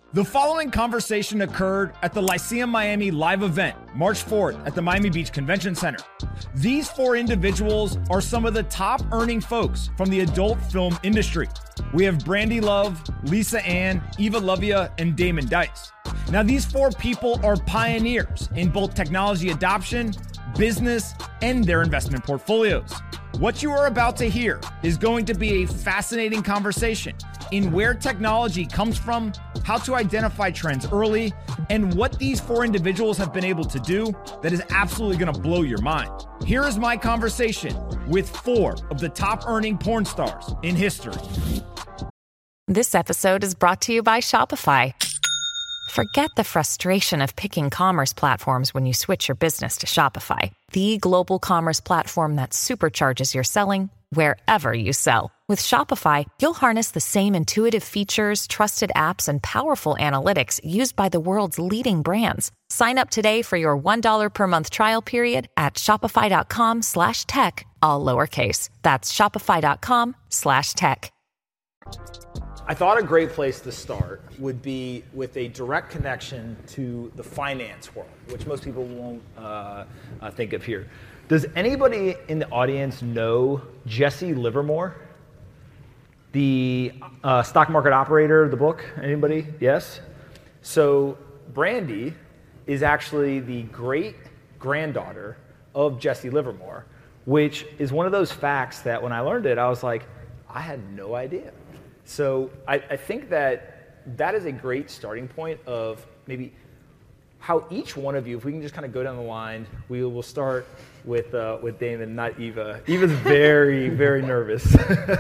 The following conversation occurred at the Lyceum Miami live event, March 4th at the Miami Beach Convention Center. These four individuals are some of the top earning folks from the adult film industry. We have Brandy Love, Lisa Ann, Eva Lovia, and Damon Dice. Now, these four people are pioneers in both technology adoption, business, and their investment portfolios. What you are about to hear is going to be a fascinating conversation in where technology comes from, how to identify trends early, and what these four individuals have been able to do that is absolutely going to blow your mind. Here is my conversation with four of the top earning porn stars in history. This episode is brought to you by Shopify. Forget the frustration of picking commerce platforms when you switch your business to Shopify, the global commerce platform that supercharges your selling wherever you sell. With Shopify, you'll harness the same intuitive features, trusted apps, and powerful analytics used by the world's leading brands. Sign up today for your $1 per month trial period at shopify.com/tech, all lowercase. That's shopify.com/tech. I thought a great place to start would be with a direct connection to the finance world, which most people won't think of here. Does anybody in the audience know Jesse Livermore, the stock market operator, the book? Anybody? Yes? So Brandy is actually the great-granddaughter of Jesse Livermore, which is one of those facts that when I learned it, I was like, I had no idea. So I think that is a great starting point of maybe how each one of you, if we can just kind of go down the line, we will start with Damon, not Eva. Eva's very, very nervous.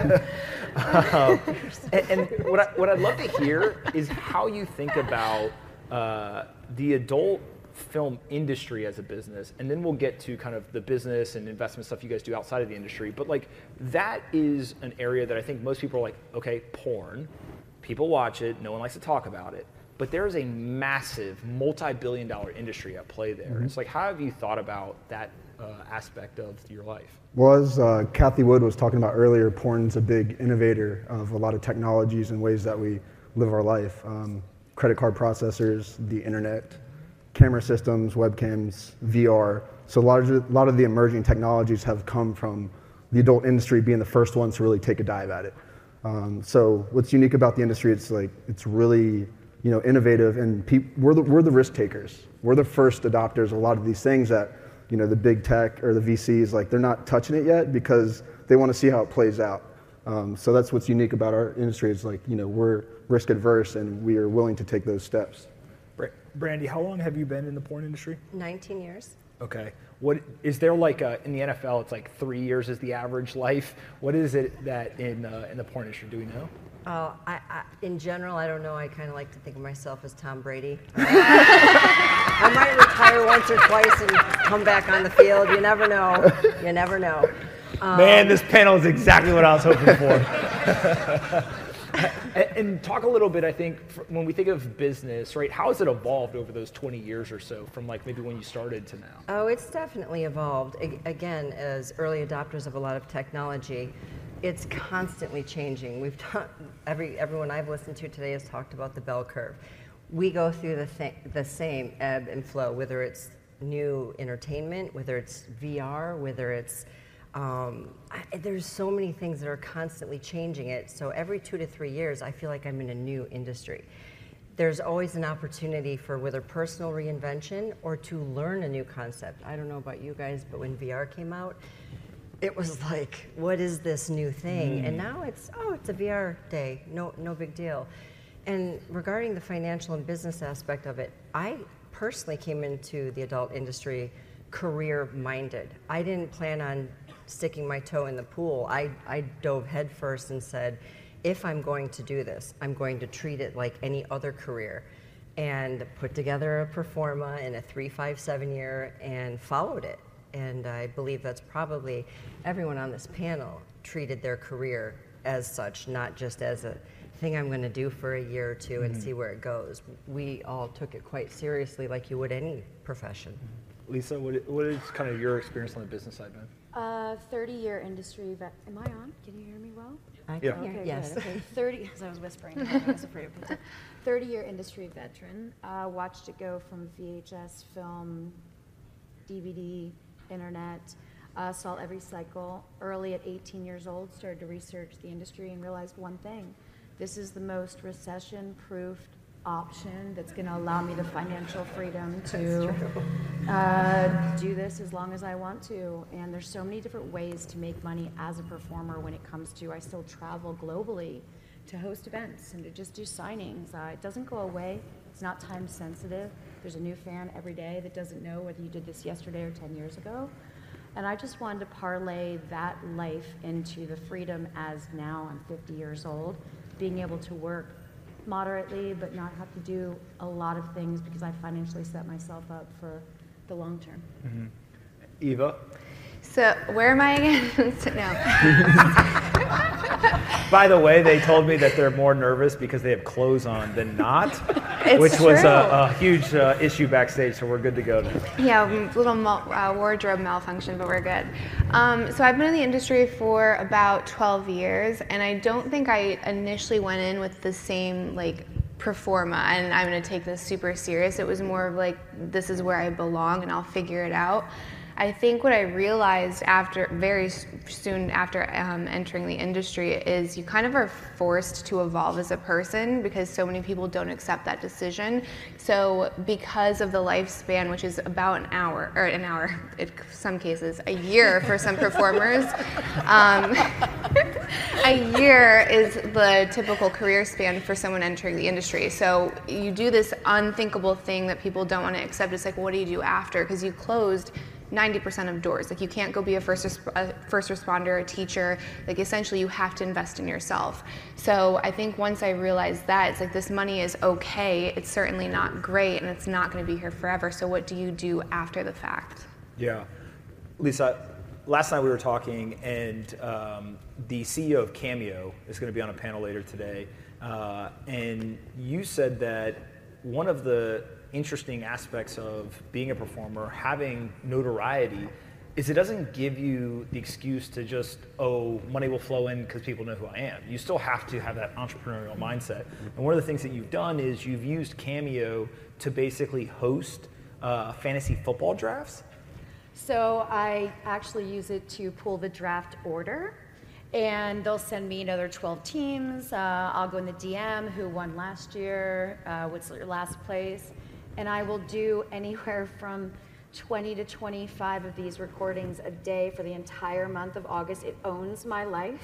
And what I'd love to hear is how you think about the adult film industry as a business, and then we'll get to kind of the business and investment stuff you guys do outside of the industry. But like that is an area that I think most people are like, okay, porn, people watch it, no one likes to talk about it, but there is a massive multi-billion-dollar industry at play there. Mm-hmm. It's like, how have you thought about that aspect of your life? Well, as Kathy Wood was talking about earlier, porn's a big innovator of a lot of technologies and ways that we live our life. Credit card processors, the internet, camera systems, webcams, VR. So a lot of the emerging technologies have come from the adult industry being the first ones to really take a dive at it. So what's unique about the industry, it's really innovative, and we're the risk takers. We're the first adopters of a lot of these things that the big tech or the VCs, like, they're not touching it yet because they want to see how it plays out. So that's what's unique about our industry. Is we're risk adverse and we are willing to take those steps. Brandy, how long have you been in the porn industry? 19 years. Okay. What is there like in the NFL? It's like 3 years is the average life. What is it that in the porn industry? Do we know? In general, I don't know. I kind of like to think of myself as Tom Brady. I might retire once or twice and come back on the field. You never know. You never know. Man, this panel is exactly what I was hoping for. And talk a little bit, I think, when we think of business, right, how has it evolved over those 20 years or so from like maybe when you started to now? Oh, it's definitely evolved. Again, as early adopters of a lot of technology, it's constantly changing. Everyone I've listened to today has talked about the bell curve. We go through the same ebb and flow, whether it's new entertainment, whether it's VR, whether it's there's so many things that are constantly changing it. So every 2 to 3 years, I feel like I'm in a new industry. There's always an opportunity for whether personal reinvention or to learn a new concept. I don't know about you guys, but when VR came out, it was like, what is this new thing? And now it's a VR day, no big deal. And regarding the financial and business aspect of it, I personally came into the adult industry career-minded. I didn't plan on sticking my toe in the pool. I dove headfirst and said, if I'm going to do this, I'm going to treat it like any other career, and put together a pro forma in a 3, 5, 7 year and followed it. And I believe that's probably everyone on this panel treated their career as such, not just as a thing I'm going to do for a year or two and see where it goes. We all took it quite seriously, like you would any profession. Lisa, what is kind of your experience on the business side, man? 30-year industry. Am I on? Can you hear me well? I Yeah. can hear, Okay, yes. good. Okay, 30, as I was whispering, I was afraid of it. 30-year industry veteran, watched it go from VHS, film, DVD, internet, saw every cycle. Early at 18 years old, started to research the industry and realized one thing. This is the most recession-proofed option that's going to allow me the financial freedom to do this as long as I want to. And there's so many different ways to make money as a performer when it comes to, I still travel globally to host events and to just do signings. It doesn't go away. It's not time sensitive. There's a new fan every day that doesn't know whether you did this yesterday or 10 years ago. And I just wanted to parlay that life into the freedom as now I'm 50 years old, being able to work moderately but not have to do a lot of things because I financially set myself up for the long term. Mm-hmm. Eva? So where am I again? No. By the way, they told me that they're more nervous because they have clothes on than not, It's which was true. a huge issue backstage, so we're good to go there. Yeah, little wardrobe malfunction, but we're good. So I've been in the industry for about 12 years, and I don't think I initially went in with the same pro forma, and I'm going to take this super serious. It was more of this is where I belong, and I'll figure it out. I think what I realized very soon after entering the industry is you kind of are forced to evolve as a person because so many people don't accept that decision. So because of the lifespan, which is about an hour, in some cases, a year for some performers, a year is the typical career span for someone entering the industry. So you do this unthinkable thing that people don't want to accept. It's what do you do after? Because you closed 90% of doors. You can't go be a first responder, a teacher. Essentially you have to invest in yourself. So I think once I realized that, it's this money is okay, it's certainly not great, and it's not going to be here forever. So what do you do after the fact? Yeah. Lisa, last night we were talking, and the CEO of Cameo is going to be on a panel later today, and you said that one of the interesting aspects of being a performer, having notoriety, is it doesn't give you the excuse to just, money will flow in because people know who I am. You still have to have that entrepreneurial mindset. And one of the things that you've done is you've used Cameo to basically host fantasy football drafts. So I actually use it to pull the draft order, and they'll send me another 12 teams. I'll go in the DM, who won last year, what's your last place, and I will do anywhere from 20 to 25 of these recordings a day for the entire month of August. It owns my life.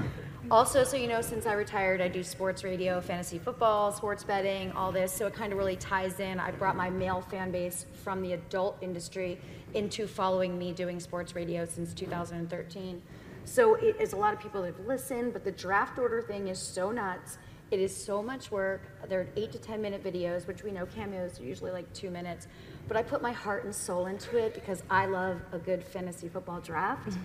Also, so you know, since I retired, I do sports radio, fantasy football, sports betting, all this, so it kind of really ties in. I brought my male fan base from the adult industry into following me doing sports radio since 2013. So it is a lot of people that have listened, but the draft order thing is so nuts. It is so much work. They're 8 to 10 minute videos, which we know cameos are usually 2 minutes. But I put my heart and soul into it because I love a good fantasy football draft.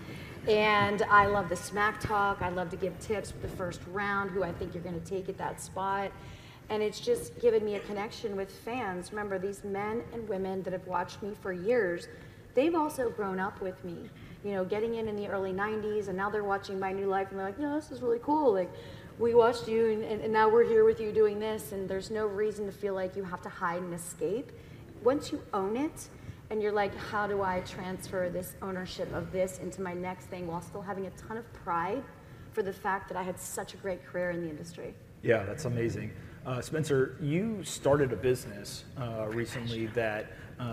And I love the smack talk. I love to give tips for the first round, who I think you're going to take at that spot. And it's just given me a connection with fans. Remember, these men and women that have watched me for years, they've also grown up with me. You know, getting in the early 90s, and now they're watching my new life, and they're like, no, this is really cool. We watched you, and now we're here with you doing this, and there's no reason to feel like you have to hide and escape. Once you own it, and you're like, how do I transfer this ownership of this into my next thing while still having a ton of pride for the fact that I had such a great career in the industry? Yeah, that's amazing. Spencer, you started a business recently that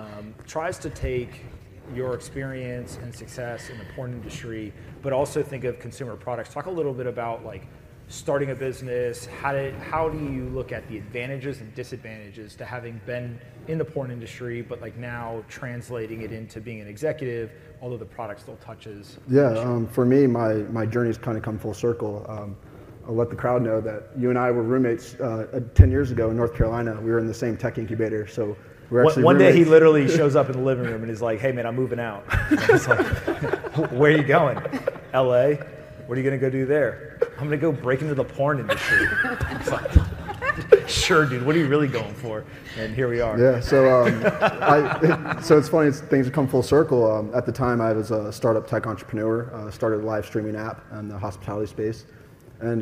tries to take your experience and success in the porn industry, but also think of consumer products. Talk a little bit about starting a business. How do you look at the advantages and disadvantages to having been in the porn industry, but now translating it into being an executive, although the product still touches? Yeah, for me, my journey's kind of come full circle. I'll let the crowd know that you and I were roommates 10 years ago in North Carolina. We were in the same tech incubator, so we're actually One day he roommates. literally shows up in the living room and is like, hey man, I'm moving out. It's like, where are you going? LA? What are you gonna go do there? I'm gonna go break into the porn industry. It's like, sure dude, what are you really going for? And here we are. Yeah, so so it's funny, things have come full circle. At the time, I was a startup tech entrepreneur, started a live streaming app in the hospitality space. And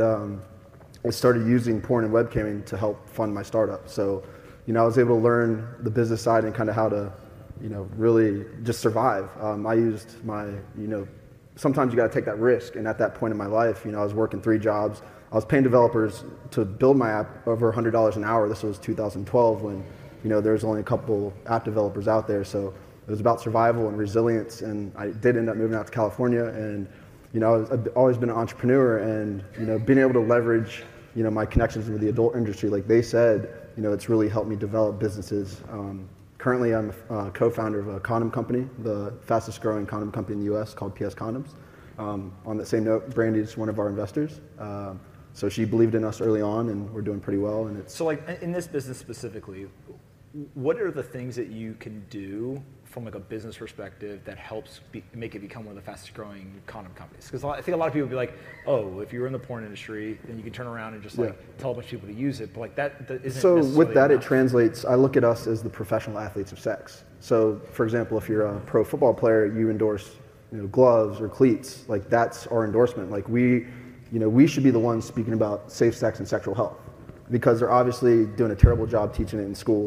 I started using porn and webcamming to help fund my startup. So, I was able to learn the business side and kind of how to, really just survive. I used my, sometimes you got to take that risk. And at that point in my life, I was working 3 jobs. I was paying developers to build my app over $100 an hour. This was 2012 when, there was only a couple app developers out there. So it was about survival and resilience. And I did end up moving out to California. And, I've always been an entrepreneur, and, being able to leverage, my connections with the adult industry, like they said, it's really helped me develop businesses. Currently, I'm a co-founder of a condom company, the fastest growing condom company in the US called PS Condoms. On that same note, Brandy is one of our investors. So she believed in us early on, and we're doing pretty well. And So like in this business specifically, what are the things that you can do from like a business perspective that helps make it become one of the fastest growing condom companies? Because I think a lot of people would be like, oh, if you were in the porn industry, then you can turn around and just like tell a bunch of people to use it. But like that isn't so necessarily with that, enough. it translates, I look at us as the professional athletes of sex. So for example, if you're a pro football player, you endorse gloves or cleats. Like that's our endorsement. Like we should be the ones speaking about safe sex and sexual health, because they're obviously doing a terrible job teaching it in school.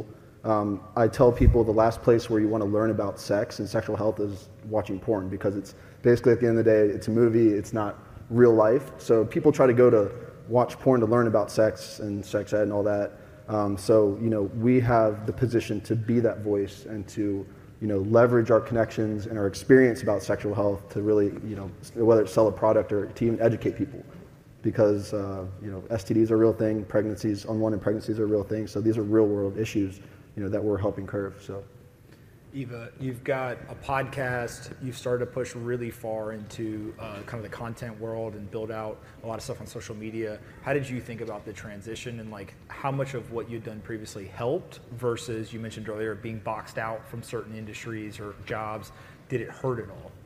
I tell people the last place where you want to learn about sex and sexual health is watching porn, because it's basically, at the end of the day, it's a movie, it's not real life. So people try to go to watch porn to learn about sex and sex ed and all that. So we have the position to be that voice and to leverage our connections and our experience about sexual health to really, whether it's sell a product or to even educate people. Because STDs are a real thing, unwanted pregnancies are a real thing. So these are real world issues that we're helping curb. So, Eva, you've got a podcast. You've started to push really far into kind of the content world and build out a lot of stuff on social media. How did you think about the transition, and like how much of what you'd done previously helped versus, you mentioned earlier, being boxed out from certain industries or jobs? Did it hurt at all?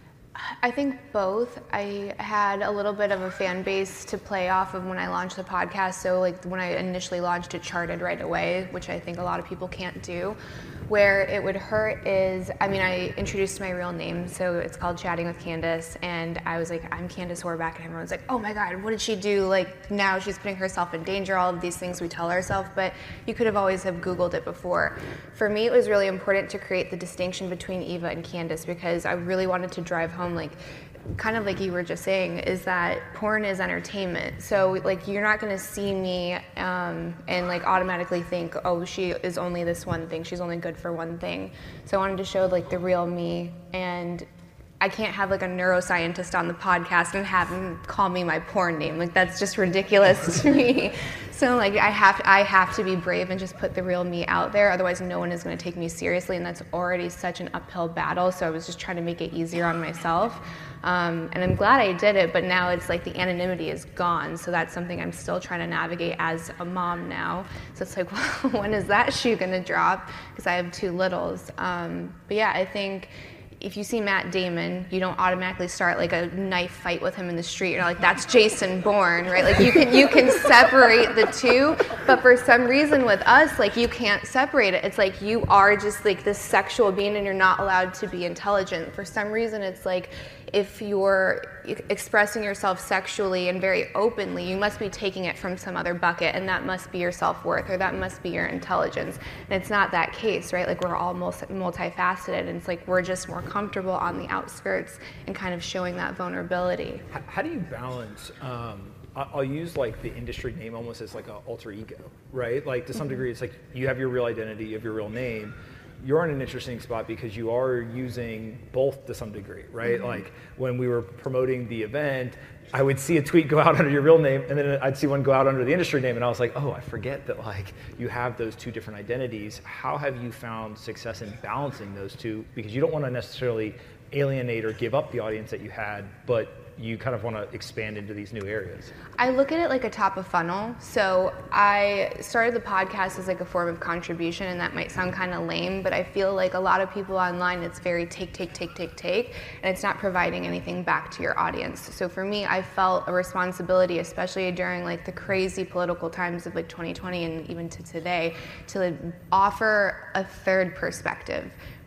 I think both. I had a little bit of a fan base to play off of when I launched the podcast. So like when I initially launched, it charted right away, which I think a lot of people can't do. Where it would hurt is, I introduced my real name, so it's called Chatting with Candace, and I was like, I'm Candace Horvath, and everyone's like, oh my God, what did she do? Like now she's putting herself in danger, all of these things we tell ourselves, but you could have always have Googled it before. For me, it was really important to create the distinction between Eva and Candace, because I really wanted to drive home, like, kind of like you were just saying, is that porn is entertainment. So like you're not going to see me and like automatically think, oh, she is only this one thing, she's only good for one thing. So I wanted to show like the real me, and I can't have like a neuroscientist on the podcast and have him call me my porn name. Like that's just ridiculous to me. So like I have to be brave and just put the real me out there. Otherwise no one is going to take me seriously, and that's already such an uphill battle. So I was just trying to make it easier on myself. And I'm glad I did it, but now it's like the anonymity is gone. So that's something I'm still trying to navigate as a mom now. So it's like, well, when is that shoe going to drop? Because I have 2 littles. But yeah, I think if you see Matt Damon, you don't automatically start like a knife fight with him in the street. You're like, that's Jason Bourne, right? Like you can separate the two, but for some reason with us, like you can't separate it. It's like you are just like this sexual being and you're not allowed to be intelligent. For some reason, it's like if you're expressing yourself sexually and very openly, you must be taking it from some other bucket, and that must be your self-worth, or that must be your intelligence. And it's not that case, right? Like we're all multifaceted, and it's like we're just more comfortable on the outskirts and kind of showing that vulnerability. How do you balance, I'll use like the industry name almost as like an alter ego, right? Like to some degree, it's like you have your real identity, you have your real name. You're in an interesting spot because you are using both to some degree, right? Mm-hmm. Like when we were promoting the event, I would see a tweet go out under your real name, and then I'd see one go out under the industry name, and I was like, oh, I forget that like you have those 2 different identities. How have you found success in balancing those 2? Because you don't want to necessarily alienate or give up the audience that you had, but you kind of want to expand into these new areas. I look at it like a top of funnel. So I started the podcast as like a form of contribution, and that might sound kind of lame, but I feel like a lot of people online, it's very take, and it's not providing anything back to your audience. So for me, I felt a responsibility, especially during like the crazy political times of like 2020 and even to today, to offer a third perspective,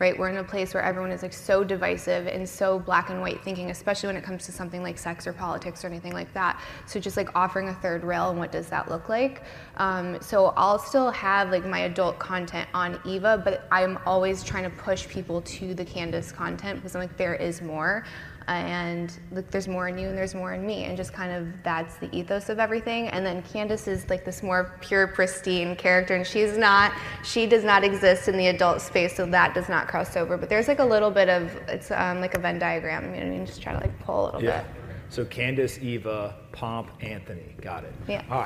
right? We're in a place where everyone is like so divisive and so black and white thinking, especially when it comes to something like sex or politics or anything like that. So just like offering a third rail, and what does that look like? So I'll still have like my adult content on Eva, but I'm always trying to push people to the Candace content, because I'm like, there is more. And look, there's more in you and there's more in me, and just kind of that's the ethos of everything. And then Candace is like this more pure, pristine character, and she does not exist in the adult space, so that does not cross over. But there's like a little bit of, it's like a Venn diagram, you know what I mean? Just try to like pull a little bit. So Candace, Eva, Pomp, Anthony. Got it. Yeah. All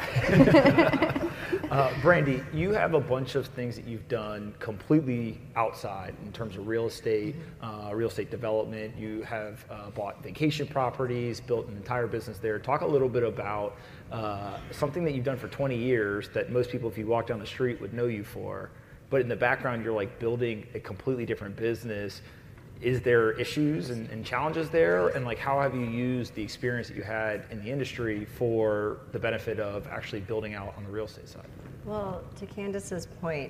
right. Brandy, you have a bunch of things that you've done completely outside in terms of real estate development. You have bought vacation properties, built an entire business there. Talk a little bit about something that you've done for 20 years that most people, if you walk down the street, would know you for. But in the background, you're like building a completely different business. Is there issues and challenges there? And like, how have you used the experience that you had in the industry for the benefit of actually building out on the real estate side? Well, to Candace's point,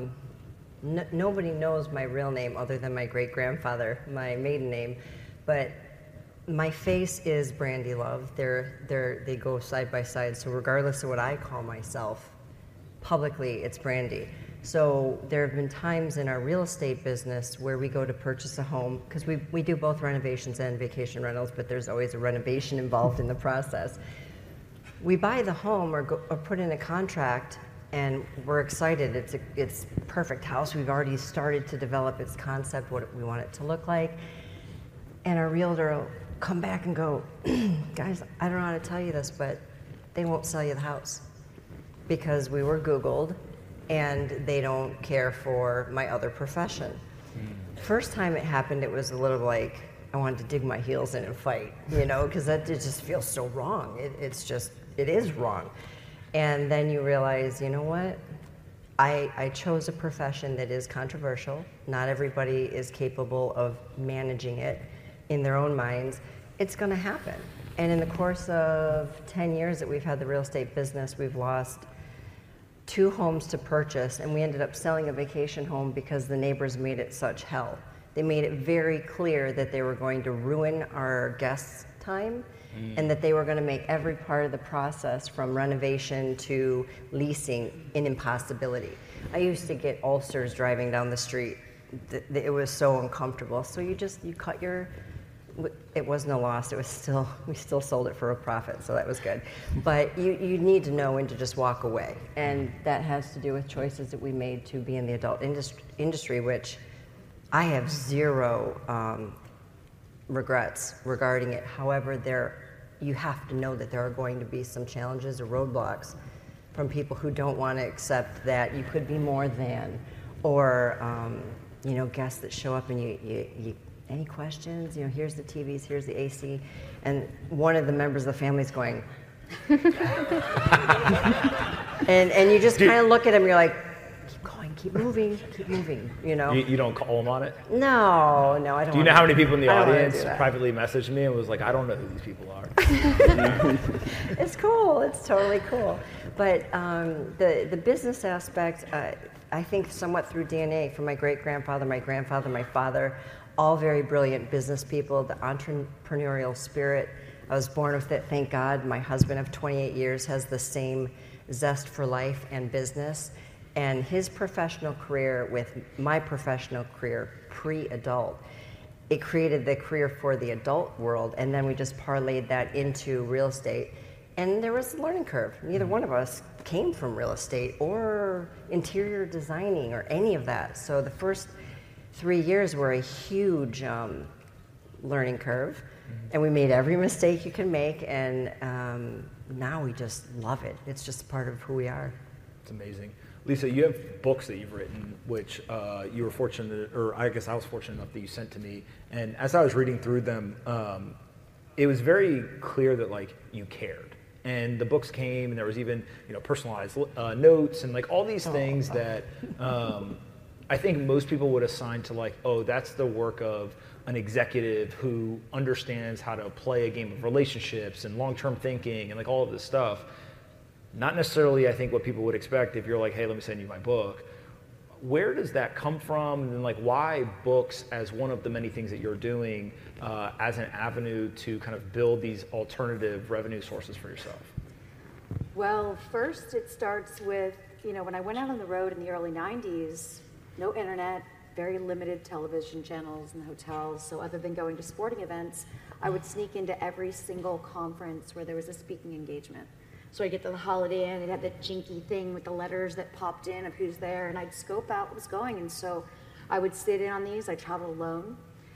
nobody knows my real name other than my great-grandfather, my maiden name, but my face is Brandy Love. They go side by side, so regardless of what I call myself, publicly it's Brandy. So there have been times in our real estate business where we go to purchase a home, because we do both renovations and vacation rentals, but there's always a renovation involved in the process. We buy the home or put in a contract, and we're excited. It's a perfect house. We've already started to develop its concept, what we want it to look like. And our realtor will come back and go, guys, I don't know how to tell you this, but they won't sell you the house because we were Googled, and they don't care for my other profession. First time it happened, it was a little like I wanted to dig my heels in and fight, you know, because it just feels so wrong. It is wrong. And then you realize, you know what? I chose a profession that is controversial. Not everybody is capable of managing it in their own minds. It's going to happen. And in the course of 10 years that we've had the real estate business, we've lost 2 homes to purchase, and we ended up selling a vacation home because the neighbors made it such hell. They made it very clear that they were going to ruin our guests' time and that they were going to make every part of the process from renovation to leasing an impossibility. I used to get ulcers driving down the street. It was so uncomfortable. So you cut your, it wasn't a loss, we still sold it for a profit, so that was good. But you need to know when to just walk away. And that has to do with choices that we made to be in the adult industry, which I have zero regrets regarding it. However, you have to know that there are going to be some challenges or roadblocks from people who don't want to accept that you could be more than, or guests that show up and you any questions? You know, here's the TVs, here's the AC, and one of the members of the family is going, and you just kind of look at him. You're like, keep going, keep moving. You know. You don't call them on it? No, I don't. Do you know how many people in the audience privately messaged me and was like, I don't know who these people are? It's cool. It's totally cool. But the business aspect, I think, somewhat through DNA from my great-grandfather, my grandfather, my father. All very brilliant business people, the entrepreneurial spirit. I was born with it, thank God. My husband of 28 years has the same zest for life and business. And his professional career with my professional career, pre-adult, it created the career for the adult world, and then we just parlayed that into real estate. And there was a learning curve. Neither one of us came from real estate or interior designing or any of that. So the first 3 years were a huge learning curve, and we made every mistake you can make, and now we just love it. It's just part of who we are. It's amazing. Lisa, you have books that you've written, which you were fortunate, or I guess I was fortunate enough that you sent to me, and as I was reading through them, it was very clear that like you cared. And the books came, and there was even personalized notes and like all these things that I think most people would assign to like, oh, that's the work of an executive who understands how to play a game of relationships and long-term thinking and like all of this stuff. Not necessarily, I think, what people would expect if you're like, hey, let me send you my book. where does that come from? And then like why books as one of the many things that you're doing as an avenue to kind of build these alternative revenue sources for yourself? Well, first it starts with, when I went out on the road in the early 90s, no internet, very limited television channels in the hotels. So other than going to sporting events, I would sneak into every single conference where there was a speaking engagement. So I'd get to the Holiday Inn, it'd have that jinky thing with the letters that popped in of who's there, and I'd scope out what was going. And so I would sit in on these. I traveled alone.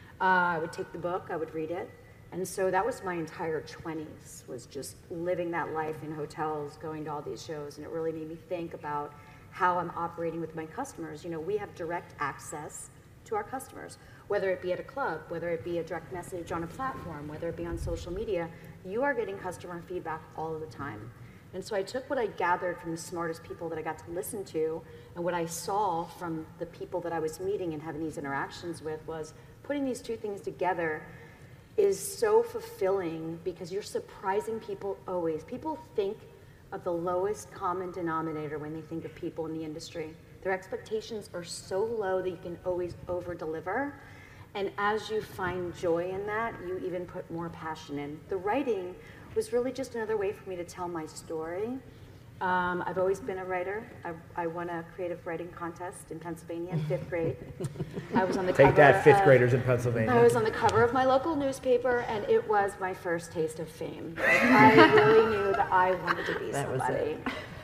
I would take the book, I would read it. And so that was my entire 20s, was just living that life in hotels, going to all these shows, and it really made me think about how I'm operating with my customers. We have direct access to our customers, whether it be at a club, whether it be a direct message on a platform, whether it be on social media. You are getting customer feedback all of the time. And so I took what I gathered from the smartest people that I got to listen to, and what I saw from the people that I was meeting and having these interactions with was putting these two things together is so fulfilling, because you're surprising people always. People think of the lowest common denominator when they think of people in the industry. Their expectations are so low that you can always over-deliver. And as you find joy in that, you even put more passion in. The writing was really just another way for me to tell my story. I've always been a writer. I won a creative writing contest in Pennsylvania in 5th grade. I was on the cover. Take that, 5th graders in Pennsylvania. I was on the cover of my local newspaper, and it was my first taste of fame. Like, I really knew that I wanted to be somebody.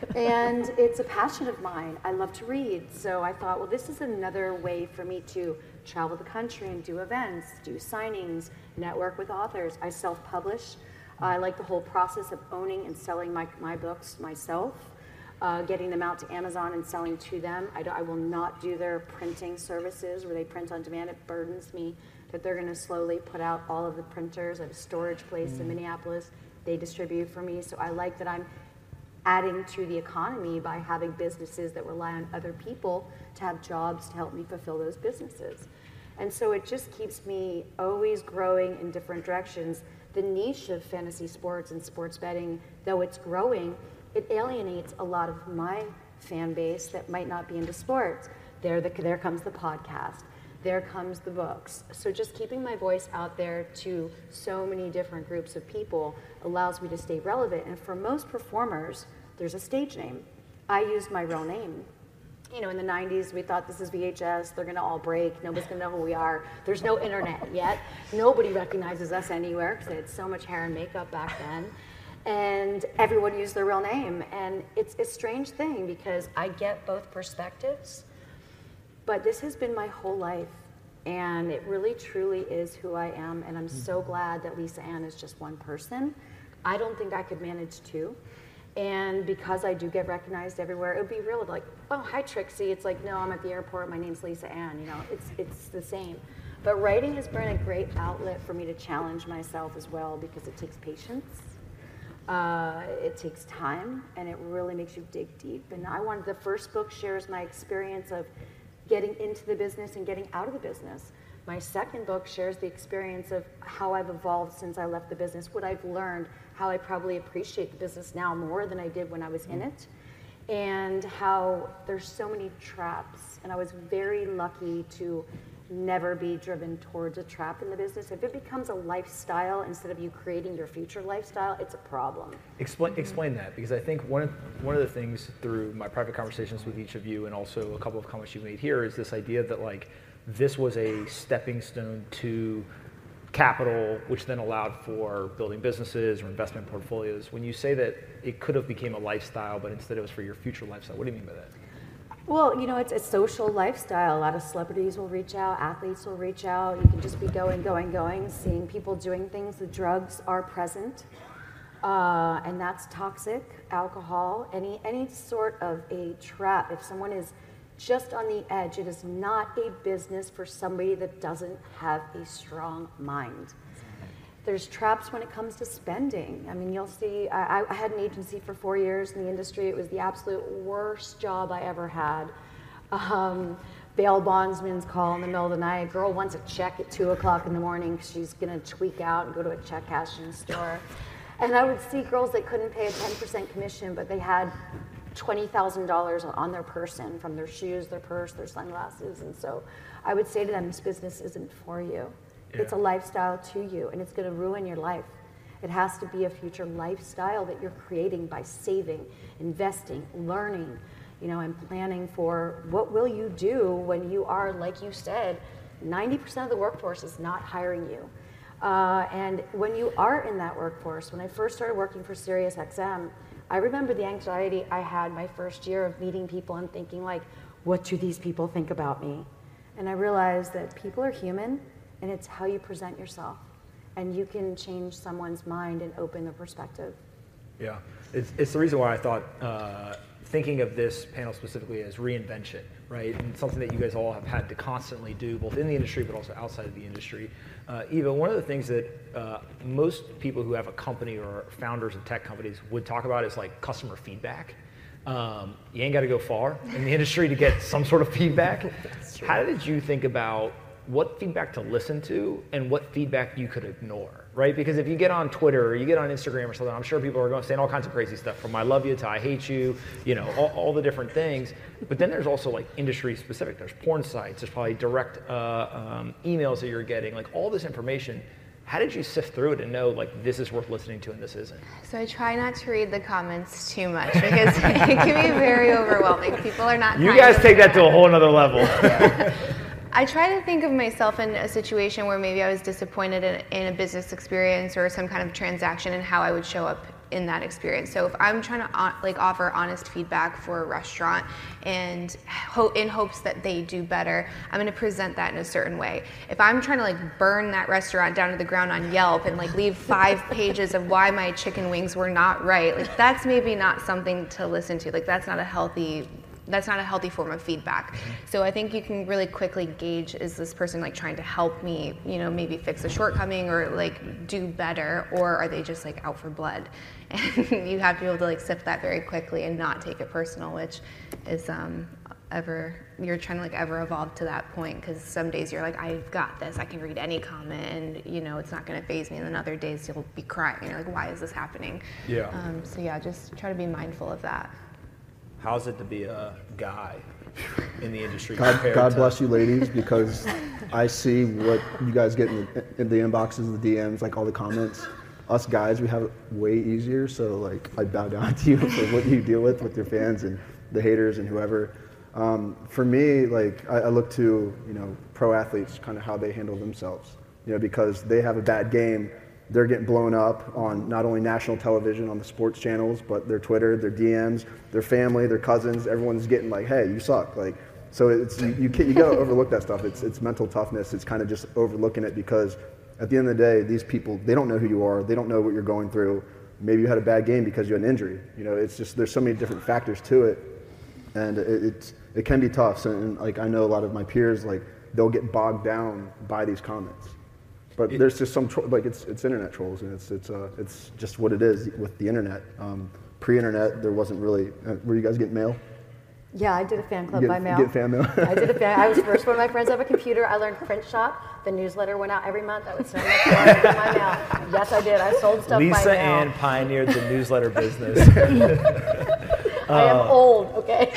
And it's a passion of mine. I love to read, so I thought, well, this is another way for me to travel the country and do events, do signings, network with authors. I self-publish. I like the whole process of owning and selling my books myself, getting them out to Amazon and selling to them. I will not do their printing services where they print on demand. It burdens me that they're going to slowly put out all of the printers at a storage place in Minneapolis. They distribute for me, so I like that I'm adding to the economy by having businesses that rely on other people to have jobs to help me fulfill those businesses. And so it just keeps me always growing in different directions. The niche of fantasy sports and sports betting, though it's growing, it alienates a lot of my fan base that might not be into sports. There comes the podcast. There comes the books. So just keeping my voice out there to so many different groups of people allows me to stay relevant. And for most performers, there's a stage name. I used my real name. In the 90s, we thought this is VHS, they're gonna all break, nobody's gonna know who we are. There's no internet yet. Nobody recognizes us anywhere, because they had so much hair and makeup back then. And everyone used their real name. And it's a strange thing, because I get both perspectives, but this has been my whole life. And it really, truly is who I am. And I'm so glad that Lisa Ann is just one person. I don't think I could manage two. And because I do get recognized everywhere, it would be real like, oh, hi, Trixie. It's like, no, I'm at the airport. My name's Lisa Ann. It's the same. But writing has been a great outlet for me to challenge myself as well, because it takes patience. It takes time, and it really makes you dig deep. And the first book shares my experience of getting into the business and getting out of the business. My second book shares the experience of how I've evolved since I left the business, what I've learned, how I probably appreciate the business now more than I did when I was in it, and how there's so many traps. And I was very lucky to never be driven towards a trap in the business. If it becomes a lifestyle instead of you creating your future lifestyle, it's a problem. Explain that, because I think one of the things through my private conversations with each of you, and also a couple of comments you made here, is this idea that like this was a stepping stone to capital, which then allowed for building businesses or investment portfolios. When you say that it could have became a lifestyle, but instead it was for your future lifestyle, what do you mean by that? Well, it's a social lifestyle. A lot of celebrities will reach out, athletes will reach out. You can just be going, seeing people doing things. The drugs are present, and that's toxic. Alcohol, any sort of a trap. If someone is just on the edge, it is not a business for somebody that doesn't have a strong mind. There's traps when it comes to spending. I mean, you'll see, I had an agency for 4 years in the industry. It was the absolute worst job I ever had. Bail bondsman's call in the middle of the night. A girl wants a check at 2 o'clock in the morning because she's gonna tweak out and go to a check cashing store. And I would see girls that couldn't pay a 10% commission, but they had $20,000 on their person, from their shoes, their purse, their sunglasses. And so I would say to them, this business isn't for you. Yeah. It's a lifestyle to you, and it's going to ruin your life. It has to be a future lifestyle that you're creating by saving, investing, learning, and planning for what will you do when you are, like you said, 90% of the workforce is not hiring you. And when you are in that workforce, when I first started working for SiriusXM, I remember the anxiety I had my first year of meeting people and thinking like, what do these people think about me? And I realized that people are human, and it's how you present yourself. And you can change someone's mind and open their perspective. Yeah, it's the reason why I thought thinking of this panel specifically as reinvention, right? And something that you guys all have had to constantly do, both in the industry but also outside of the industry. Eva, one of the things that most people who have a company or founders of tech companies would talk about is like customer feedback. You ain't got to go far in the industry to get some sort of feedback. How did you think about what feedback to listen to and what feedback you could ignore, right? Because if you get on Twitter or you get on Instagram or something, I'm sure people are saying all kinds of crazy stuff, from I love you to I hate you, all the different things. But then there's also like industry specific. There's porn sites, there's probably direct emails that you're getting, like all this information. How did you sift through it and know like this is worth listening to and this isn't? So I try not to read the comments too much because it can be very overwhelming. People are not. You guys take that to a whole nother level. I try to think of myself in a situation where maybe I was disappointed in a business experience or some kind of transaction and how I would show up in that experience. So if I'm trying to offer honest feedback for a restaurant and in hopes that they do better, I'm going to present that in a certain way. If I'm trying to burn that restaurant down to the ground on Yelp and leave 5 pages of why my chicken wings were not right, that's maybe not something to listen to. That's not a healthy form of feedback. So I think you can really quickly gauge, is this person trying to help me, maybe fix a shortcoming or do better, or are they just out for blood? And you have to be able to sift that very quickly and not take it personal, which is you're trying to ever evolve to that point, because some days you're I've got this, I can read any comment and it's not going to faze me, and then other days you'll be crying, you're why is this happening? Yeah. So yeah, just try to be mindful of that. How's it to be a guy in the industry? God bless you, ladies, because I see what you guys get in the inboxes, the DMs, all the comments. Us guys, we have it way easier, so I bow down to you for what you deal with your fans and the haters and whoever. For me, I look to pro athletes, kind of how they handle themselves, because they have a bad game. They're getting blown up on not only national television on the sports channels, but their Twitter, their DMs, their family, their cousins. Everyone's getting hey, you suck. So it's you got to overlook that stuff. It's mental toughness. It's kind of just overlooking it, because at the end of the day, these people, they don't know who you are. They don't know what you're going through. Maybe you had a bad game because you had an injury. It's just, there's so many different factors to it, and it can be tough. So I know a lot of my peers, they'll get bogged down by these comments. But there's just some it's internet trolls, and it's just what it is with the internet. Pre-internet, there wasn't really. Were you guys getting mail? Yeah, I did a fan club by mail. Get fan mail. I did a fan. I was the first one of my friends to have a computer. I learned print shop. The newsletter went out every month. I would send my mail. Yes, I did. I sold stuff by mail. Lisa Ann pioneered the newsletter business. I am old. Okay.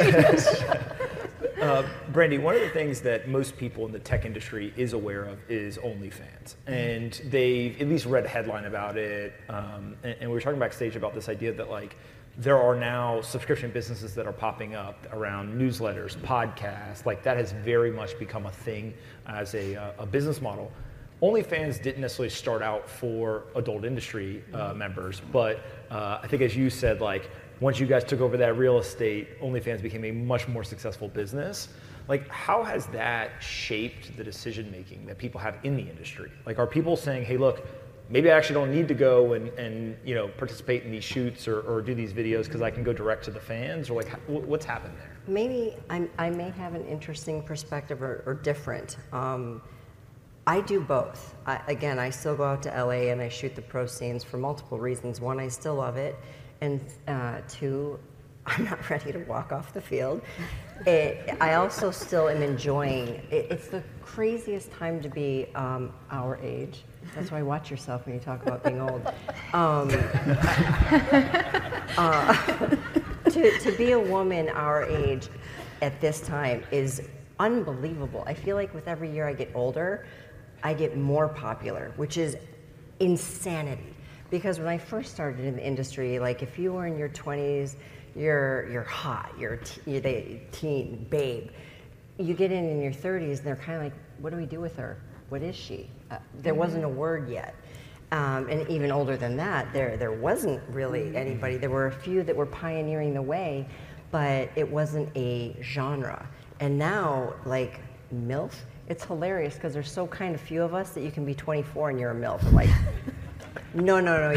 Brandy, one of the things that most people in the tech industry is aware of is OnlyFans. And they've at least read a headline about it. And we were talking backstage about this idea that there are now subscription businesses that are popping up around newsletters, podcasts. That has very much become a thing as a business model. OnlyFans didn't necessarily start out for adult industry members, but I think, as you said, once you guys took over that real estate, OnlyFans became a much more successful business. How has that shaped the decision making that people have in the industry? Are people saying, hey, look, maybe I actually don't need to go and participate in these shoots or do these videos because I can go direct to the fans? Or what's happened there? Maybe I may have an interesting perspective or different. I do both. I still go out to LA and I shoot the pro scenes for multiple reasons. One, I still love it. And 2, I'm not ready to walk off the field. I also still am enjoying it. It's the craziest time to be our age. That's why watch yourself when you talk about being old. to be a woman our age at this time is unbelievable. I feel like with every year I get older, I get more popular, which is insanity. Because when I first started in the industry, like if you were in your 20s, you're hot, you're the teen babe. You get in your 30s, and they're kind of like, what do we do with her? What is she? There wasn't a word yet. And even older than that, there wasn't really anybody. There were a few that were pioneering the way, but it wasn't a genre. And now, like MILF, it's hilarious because there's so kind of few of us that you can be 24 and you're a MILF. I'm like, no,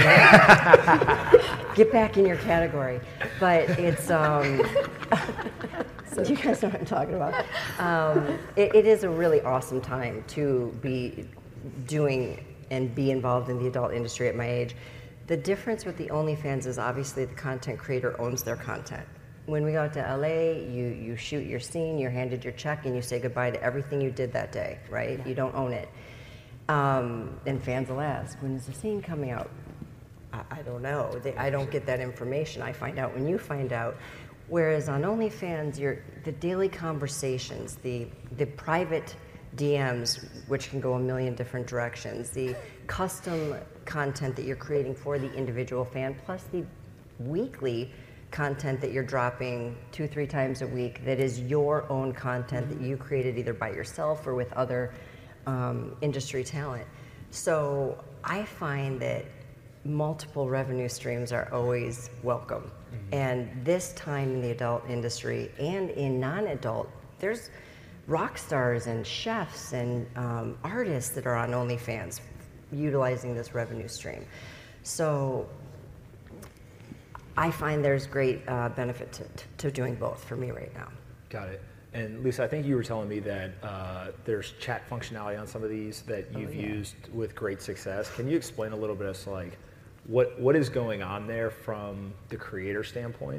get back in your category. But it's, you guys know what I'm talking about. It is a really awesome time to be doing and be involved in the adult industry at my age. The difference with the OnlyFans is obviously the content creator owns their content. When we go out to LA, you shoot your scene, you're handed your check, and you say goodbye to everything you did that day, right? You don't own it. And fans will ask, when is the scene coming out? I don't know. I don't get that information. I find out when you find out. Whereas on OnlyFans, the daily conversations, the private DMs, which can go a million different directions, the custom content that you're creating for the individual fan, plus the weekly content that you're dropping 2-3 times a week that is your own content that you created either by yourself or with other industry talent. So I find that multiple revenue streams are always welcome. And this time in the adult industry and in non-adult, there's rock stars and chefs and artists that are on OnlyFans utilizing this revenue stream. So I find there's great benefit to doing both for me right now. Got it. And Lisa, I think you were telling me that there's chat functionality on some of these that you've used with great success. Can you explain a little bit as to like what is going on there from the creator standpoint?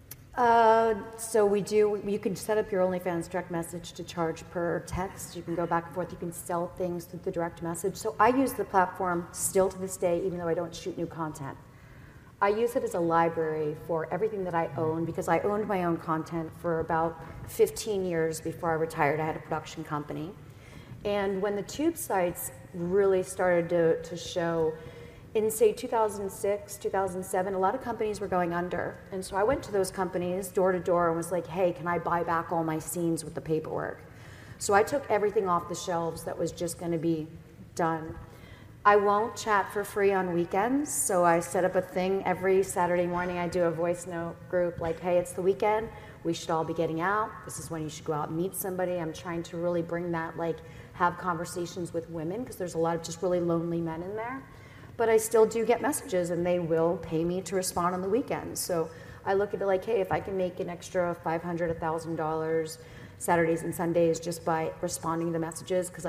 So you can set up your OnlyFans direct message to charge per text. You can go back and forth. You can sell things through the direct message. So I use the platform still to this day, even though I don't shoot new content. I use it as a library for everything that I own because I owned my own content for about 15 years before I retired. I had a production company. And when the tube sites really started to show, in say 2006, 2007, a lot of companies were going under. And so I went to those companies door to door and was like, hey, can I buy back all my scenes with the paperwork? So I took everything off the shelves that was just going to be done. I won't chat for free on weekends, so I set up a thing every Saturday morning. I do a voice note group like, hey, it's the weekend. We should all be getting out. This is when you should go out and meet somebody. I'm trying to really bring that, like, have conversations with women because there's a lot of just really lonely men in there. But I still do get messages, and they will pay me to respond on the weekends. So I look at it like, hey, if I can make an extra $500, $1,000 Saturdays and Sundays just by responding to messages because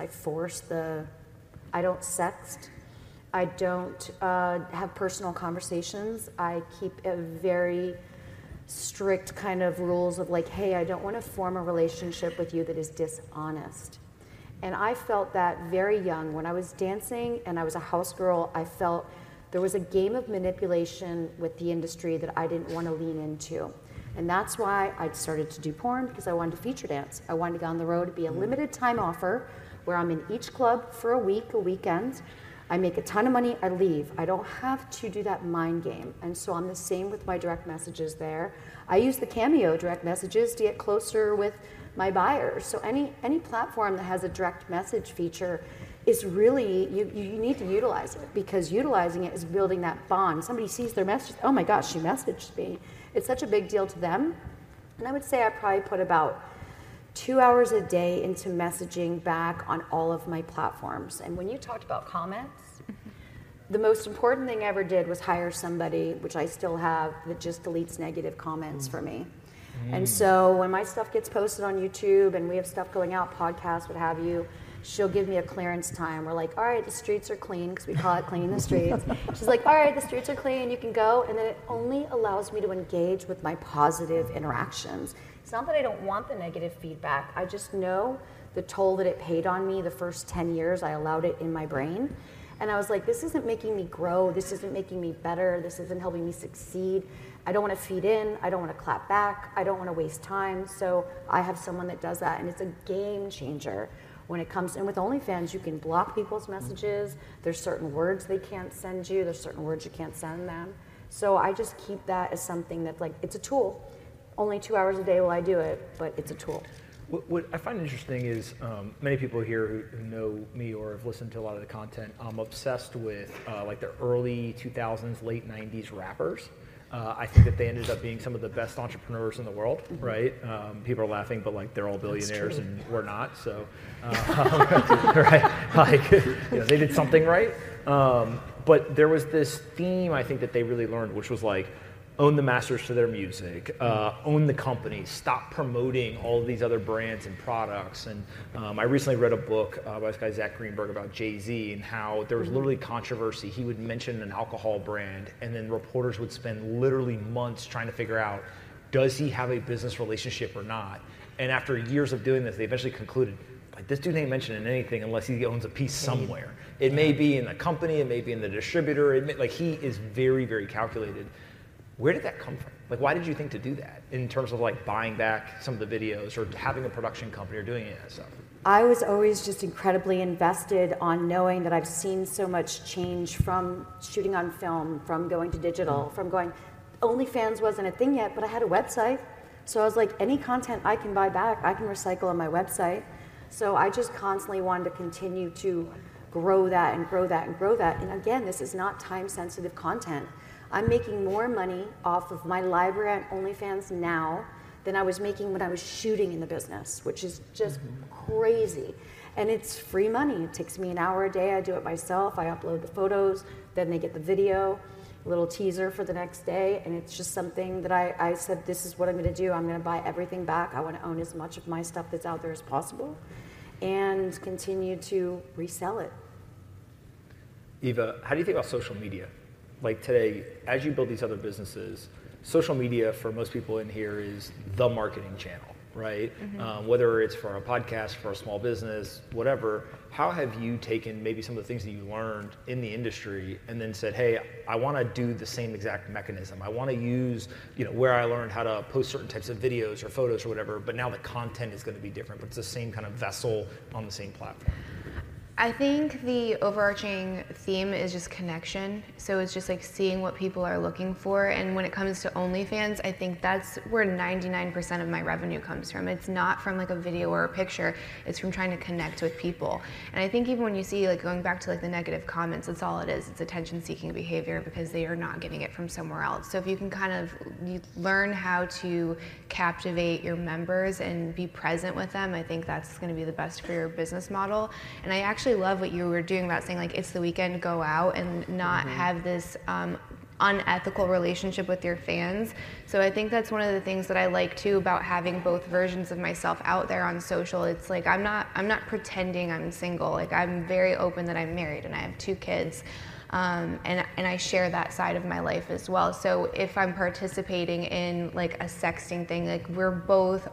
I don't sext. I don't have personal conversations. I keep a very strict kind of rules of like, hey, I don't want to form a relationship with you that is dishonest. And I felt that very young. When I was dancing and I was a house girl, I felt there was a game of manipulation with the industry that I didn't want to lean into. And that's why I started to do porn, because I wanted to feature dance. I wanted to go on the road, to be a limited time offer where I'm in each club for a week, a weekend. I make a ton of money, I leave. I don't have to do that mind game. And so I'm the same with my direct messages there. I use the Cameo direct messages to get closer with my buyers. So any platform that has a direct message feature is really, you need to utilize it, because utilizing it is building that bond. Somebody sees their message, oh my gosh, she messaged me. It's such a big deal to them. And I would say I probably put about 2 hours a day into messaging back on all of my platforms. And when you talked about comments, the most important thing I ever did was hire somebody, which I still have, that just deletes negative comments for me. And so when my stuff gets posted on YouTube and we have stuff going out, podcasts, what have you, she'll give me a clearance time. We're like, all right, the streets are clean, because we call it cleaning the streets. She's like, all right, the streets are clean, you can go. And then it only allows me to engage with my positive interactions. It's not that I don't want the negative feedback. I just know the toll that it paid on me the first 10 years. I allowed it in my brain. And I was like, this isn't making me grow. This isn't making me better. This isn't helping me succeed. I don't want to feed in, I don't want to clap back, I don't want to waste time. So I have someone that does that, and it's a game changer when it comes. And with OnlyFans, you can block people's messages. There's certain words they can't send you. There's certain words you can't send them. So I just keep that as something that's like, it's a tool. Only 2 hours a day will I do it, but it's a tool. What I find interesting is many people here who know me or have listened to a lot of the content, I'm obsessed with like the early 2000s, late 90s rappers. I think that they ended up being some of the best entrepreneurs in the world, right? People are laughing, but like they're all billionaires and we're not, so right? Like, they did something right. But there was this theme I think that they really learned, which was like, own the masters to their music, own the company, stop promoting all of these other brands and products. And I recently read a book by this guy, Zach Greenberg, about Jay-Z and how there was literally controversy. He would mention an alcohol brand and then reporters would spend literally months trying to figure out, does he have a business relationship or not? And after years of doing this, they eventually concluded, like, this dude ain't mentioning anything unless he owns a piece somewhere. It may be in the company, it may be in the distributor, like he is very, very calculated. Where did that come from? Like, why did you think to do that in terms of like buying back some of the videos or having a production company or doing any of that stuff? I was always just incredibly invested on knowing that I've seen so much change from shooting on film, from going to digital, from going, OnlyFans wasn't a thing yet, but I had a website. So I was like, any content I can buy back, I can recycle on my website. So I just constantly wanted to continue to grow that and grow that and grow that. And again, this is not time-sensitive content. I'm making more money off of my library on OnlyFans now than I was making when I was shooting in the business, which is just crazy. And it's free money. It takes me an hour a day. I do it myself. I upload the photos, then they get the video, a little teaser for the next day. And it's just something that I said, this is what I'm going to do. I'm going to buy everything back. I want to own as much of my stuff that's out there as possible and continue to resell it. Eva, how do you think about social media? Like today, as you build these other businesses, social media for most people in here is the marketing channel, right? Whether it's for a podcast, for a small business, whatever, how have you taken maybe some of the things that you learned in the industry and then said, hey, I want to do the same exact mechanism. I want to use, where I learned how to post certain types of videos or photos or whatever, but now the content is going to be different, but it's the same kind of vessel on the same platform. I think the overarching theme is just connection. So it's just like seeing what people are looking for. And when it comes to OnlyFans, I think that's where 99% of my revenue comes from. It's not from like a video or a picture. It's from trying to connect with people. And I think even when you see like going back to like the negative comments, that's all it is. It's attention-seeking behavior because they are not getting it from somewhere else. So if you can you learn how to captivate your members and be present with them, I think that's going to be the best for your business model. And I actually love what you were doing about saying like it's the weekend, go out and not have this unethical relationship with your fans. So I think that's one of the things that I like too about having both versions of myself out there on social. It's like I'm not pretending I'm single. Like I'm very open that I'm married and I have 2 kids. And I share that side of my life as well. So if I'm participating in like a sexting thing, like we're both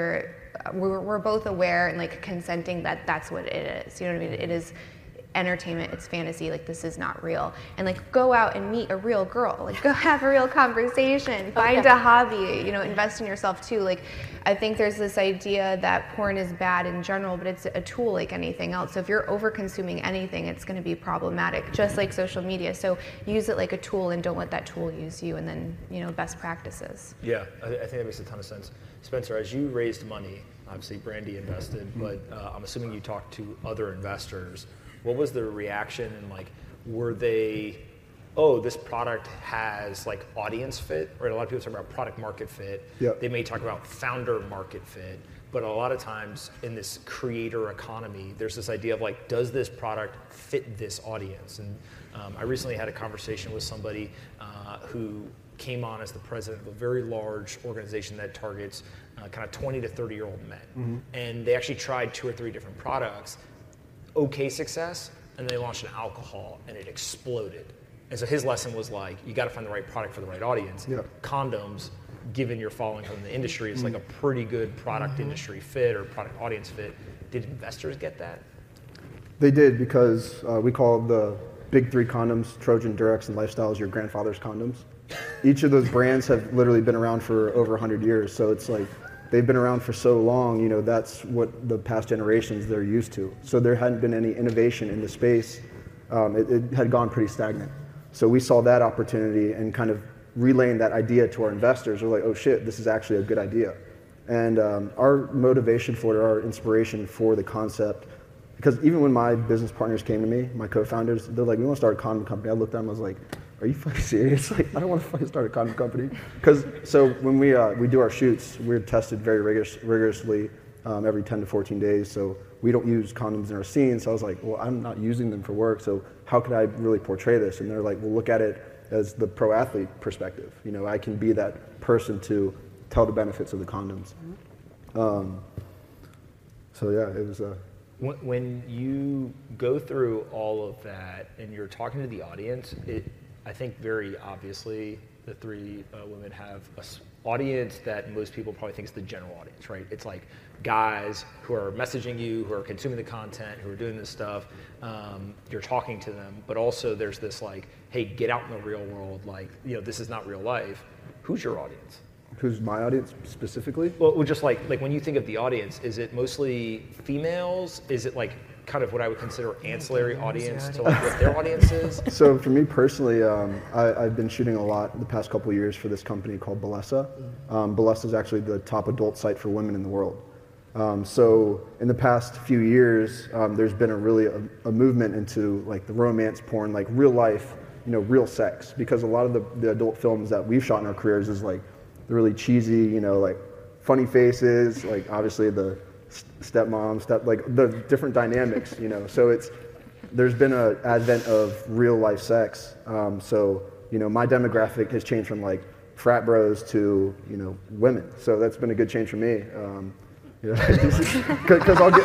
aware and like consenting that that's what it is. You know what I mean? It is entertainment, it's fantasy, like this is not real. And like go out and meet a real girl, like go have a real conversation, find a hobby, invest in yourself too. Like I think there's this idea that porn is bad in general, but it's a tool like anything else. So if you're over consuming anything, it's going to be problematic, just like social media. So use it like a tool and don't let that tool use you. And then, best practices. Yeah, I think that makes a ton of sense. Spencer, as you raised money, obviously Brandy invested, but I'm assuming you talked to other investors. What was the reaction and like, were they, this product has like audience fit, right? A lot of people talk about product market fit. Yep. They may talk about founder market fit, but a lot of times in this creator economy, there's this idea of like, does this product fit this audience? And I recently had a conversation with somebody who came on as the president of a very large organization that targets kind of 20 to 30-year-old men. And they actually tried 2 or 3 different products. Okay success, and they launched an alcohol and it exploded. And so his lesson was like, you got to find the right product for the right audience. Yep. Condoms, given your following from the industry, is like a pretty good product industry fit or product audience fit. Did investors get that? They did, because we call the big 3 condoms, Trojan, Durex, and Lifestyles, your grandfather's condoms. each of those brands have literally been around for over 100 years. So it's like they've been around for so long, you know, that's what the past generations they're used to. So there hadn't been any innovation in the space. It had gone pretty stagnant. So we saw that opportunity and kind of relaying that idea to our investors. We're like, oh shit, this is actually a good idea. And our motivation for it, our inspiration for the concept, because even when my business partners came to me, my co-founders, they're like, we want to start a condom company. I looked at them, I was like, are you fucking serious? Like, I don't want to fucking start a condom company. Because so when we do our shoots, we're tested very rigorously every 10 to 14 days. So we don't use condoms in our scenes. So I was like, well, I'm not using them for work. So how could I really portray this? And they're like, well, look at it as the pro athlete perspective. You know, I can be that person to tell the benefits of the condoms. So yeah, it was When you go through all of that and you're talking to the audience, I think very obviously the three women have an audience that most people probably think is the general audience, right? It's like guys who are messaging you, who are consuming the content, who are doing this stuff. You're talking to them, but also there's this like, hey, get out in the real world. Like, you know, this is not real life. Who's your audience? Who's my audience specifically? Well, just like when you think of the audience, is it mostly females? Is it like kind of what I would consider ancillary audience to like what their audience is? So for me personally, I've been shooting a lot the past couple of years for this company called Bellesa. Bellesa is actually the top adult site for women in the world. So in the past few years, there's been a movement into like the romance porn, like real life, you know, real sex, because a lot of the adult films that we've shot in our careers is like the really cheesy, you know, like funny faces, like obviously the stepmom, like the different dynamics, you know. So there's been an advent of real life sex. So, you know, my demographic has changed from like frat bros to, you know, women. So that's been a good change for me. Because I'll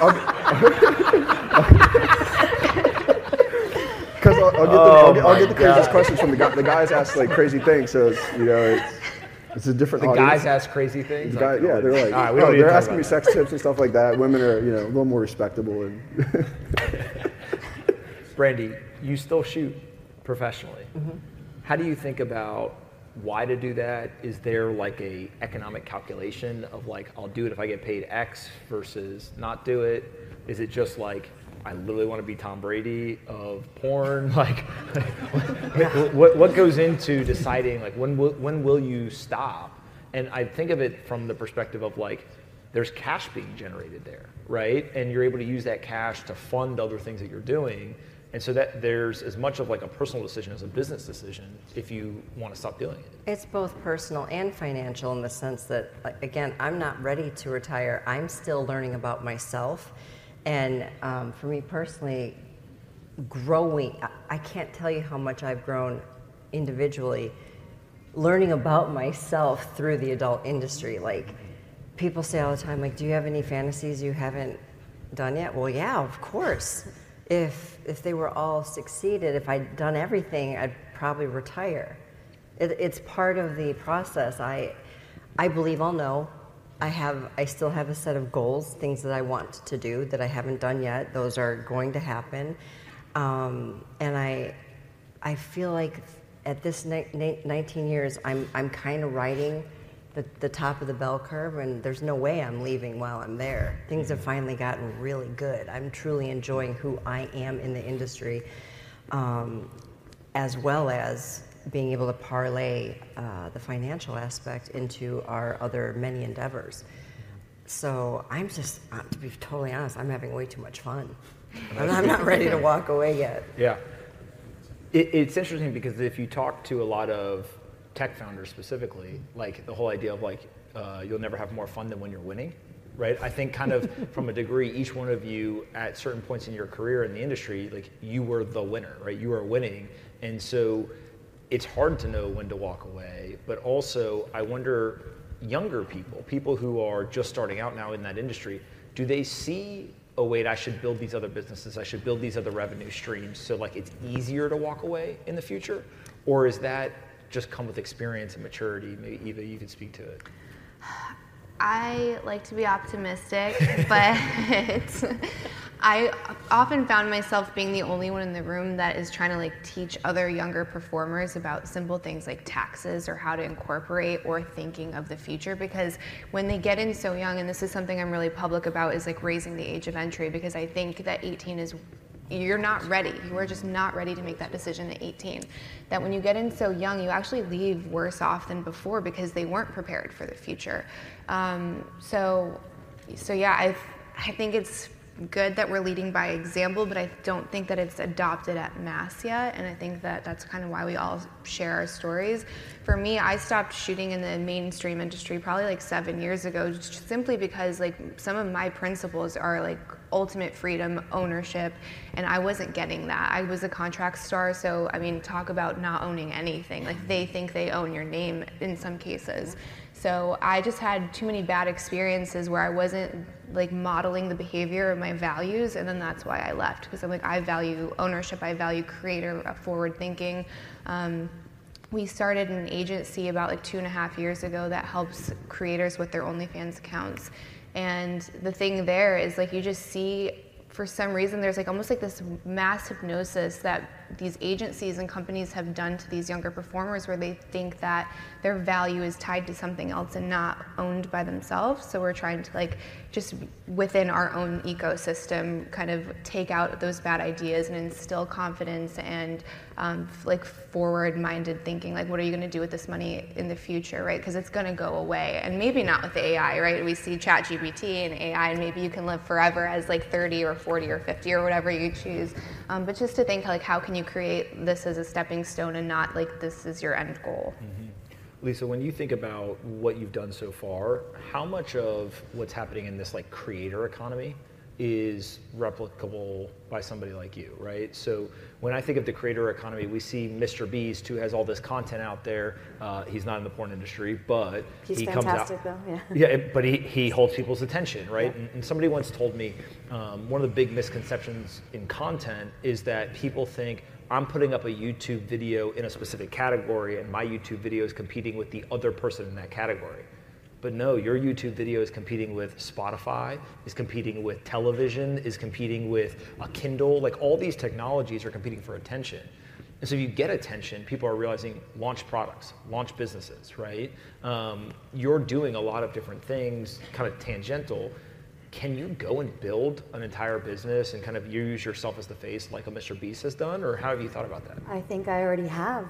get the craziest questions from the guys ask like crazy things. So you know, it's a different audience. Guys ask crazy things? Yeah, they're like, all right, they're asking me sex tips and stuff like that. Women are, you know, a little more respectable. And Brandy, you still shoot professionally. Mm-hmm. How do you think about why to do that? Is there like a economic calculation of like, I'll do it if I get paid X versus not do it? Is it just like, I literally want to be Tom Brady of porn? Like, what goes into deciding like when will you stop? And I think of it from the perspective of like, there's cash being generated there, right? And you're able to use that cash to fund other things that you're doing. And so that there's as much of like a personal decision as a business decision if you want to stop doing it. It's both personal and financial in the sense that, again, I'm not ready to retire. I'm still learning about myself. And for me personally, growing, I can't tell you how much I've grown individually, learning about myself through the adult industry. Like, people say all the time, like, do you have any fantasies you haven't done yet? Well, yeah, of course. If they were all succeeded, if I'd done everything, I'd probably retire. It's part of the process. I believe I'll know. I still have a set of goals, things that I want to do that I haven't done yet. Those are going to happen. And I feel like at this 19 years, I'm kind of riding the top of the bell curve, and there's no way I'm leaving while I'm there. Things have finally gotten really good. I'm truly enjoying who I am in the industry, as well as being able to parlay the financial aspect into our other many endeavors. So I'm just, to be totally honest, I'm having way too much fun. I'm not ready to walk away yet. Yeah. It's interesting because if you talk to a lot of tech founders specifically, like the whole idea of like, you'll never have more fun than when you're winning, right? I think kind of from a degree, each one of you at certain points in your career in the industry, like you were the winner, right? You were winning. And so it's hard to know when to walk away, but also I wonder, younger people who are just starting out now in that industry, do they see, oh wait, I should build these other businesses, I should build these other revenue streams so like it's easier to walk away in the future? Or is that just come with experience and maturity? Maybe Eva, you could speak to it. I like to be optimistic, but I often found myself being the only one in the room that is trying to like teach other younger performers about simple things like taxes or how to incorporate or thinking of the future, because when they get in so young, and this is something I'm really public about, is like raising the age of entry, because I think that 18 is, you're not ready. You are just not ready to make that decision at 18. That when you get in so young, you actually leave worse off than before because they weren't prepared for the future. So yeah, I think it's good that we're leading by example, but I don't think that it's adopted at mass yet, and I think that that's kind of why we all share our stories. For me, I stopped shooting in the mainstream industry probably like 7 years ago, just simply because like some of my principles are like ultimate freedom, ownership, and I wasn't getting that. I was a contract star, so I mean, talk about not owning anything. Like they think they own your name in some cases. So I just had too many bad experiences where I wasn't like modeling the behavior of my values, and then that's why I left, because I'm like, I value ownership, I value creator forward thinking. We started an agency about like 2.5 years ago that helps creators with their OnlyFans accounts. And the thing there is like, you just see, for some reason, there's like almost like this mass hypnosis that these agencies and companies have done to these younger performers, where they think that their value is tied to something else and not owned by themselves. So we're trying to like just within our own ecosystem kind of take out those bad ideas and instill confidence and like forward-minded thinking. Like, what are you going to do with this money in the future, right? Because it's going to go away, and maybe not with AI, right? We see ChatGPT and AI, and maybe you can live forever as like 30 or 40 or 50 or whatever you choose. But just to think like, how can you create this as a stepping stone and not like this is your end goal? Mm-hmm. Lisa, when you think about what you've done so far, how much of what's happening in this like creator economy is replicable by somebody like you, right? So when I think of the creator economy, we see Mr. Beast, who has all this content out there. He's not in the porn industry, but he's he fantastic, comes out, though. Yeah. Yeah, but he holds people's attention, right? Yeah. And somebody once told me one of the big misconceptions in content is that people think, I'm putting up a YouTube video in a specific category, and my YouTube video is competing with the other person in that category. But no, your YouTube video is competing with Spotify, is competing with television, is competing with a Kindle. Like, all these technologies are competing for attention. And so if you get attention, people are realizing, launch products, launch businesses, right? You're doing a lot of different things, kind of tangential. Can you go and build an entire business and kind of use yourself as the face like a Mr. Beast has done? Or how have you thought about that? I think I already have.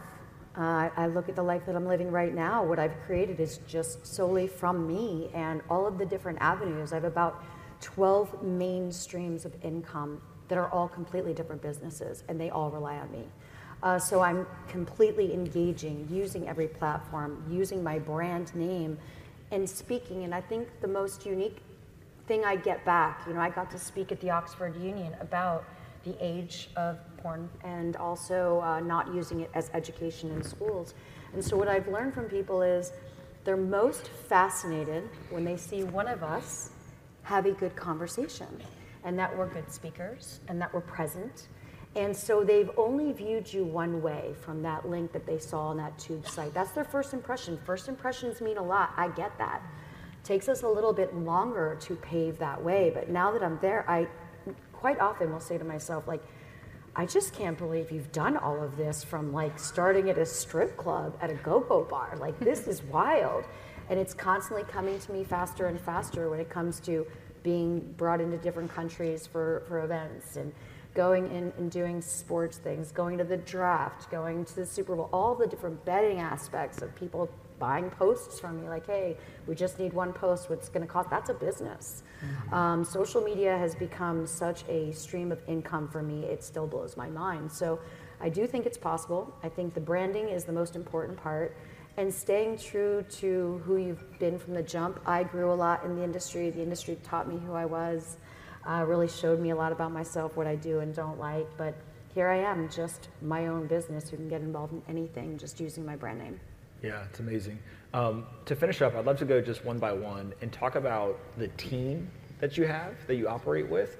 I look at the life that I'm living right now. What I've created is just solely from me and all of the different avenues. I have about 12 main streams of income that are all completely different businesses, and they all rely on me. So I'm completely engaging, using every platform, using my brand name and speaking. And I think the most unique thing I get back, I got to speak at the Oxford Union about the age of porn and also not using it as education in schools. And so what I've learned from people is they're most fascinated when they see one of us have a good conversation, and that we're good speakers and that we're present. And so they've only viewed you one way from that link that they saw on that tube site. That's their first impression. First impressions mean a lot. I get that. Takes us a little bit longer to pave that way, but now that I'm there, I quite often will say to myself, like, I just can't believe you've done all of this, from like starting at a strip club at a go-go bar. Like, this is wild. And it's constantly coming to me faster and faster when it comes to being brought into different countries for events, and going in and doing sports things, going to the draft, going to the Super Bowl, all the different betting aspects of people buying posts from me, like, hey, we just need one post, what's going to cost? That's a business. Mm-hmm. Social media has become such a stream of income for me, it still blows my mind. So I do think it's possible. I think the branding is the most important part, and staying true to who you've been from the jump. I grew a lot in the industry. The industry taught me who I was, really showed me a lot about myself, what I do and don't like, but here I am, just my own business who can get involved in anything, just using my brand name. Yeah, it's amazing. To finish up, I'd love to go just one by one and talk about the team that you have, that you operate with,